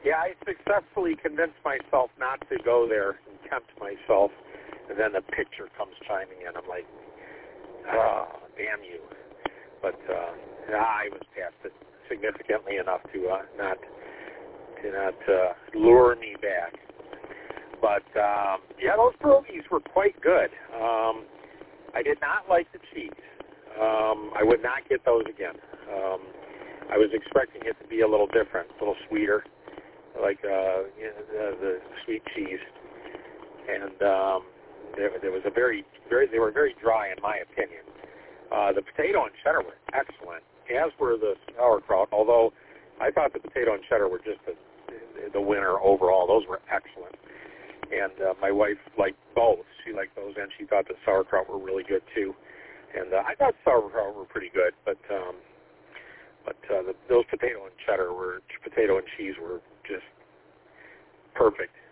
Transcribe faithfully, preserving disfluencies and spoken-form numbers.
Yeah, I successfully convinced myself not to go there and tempt myself, and then the picture comes chiming in. I'm like, oh, damn you. But uh, I was past it significantly enough to uh, not to not uh, lure me back. But, um, yeah, those pierogies were quite good. Um, I did not like the cheese. Um, I would not get those again. Um, I was expecting it to be a little different, a little sweeter, like uh, you know, the, the sweet cheese. And um, there, there was a very, very, they were very dry in my opinion. Uh, the potato and cheddar were excellent, as were the sauerkraut, although I thought the potato and cheddar were just the, the winner overall. Those were excellent. And uh, my wife liked both. She liked those, and she thought the sauerkraut were really good, too. And uh, I thought sauerkraut were pretty good, but um, but uh, the, those potato and cheddar were, potato and cheese were just perfect.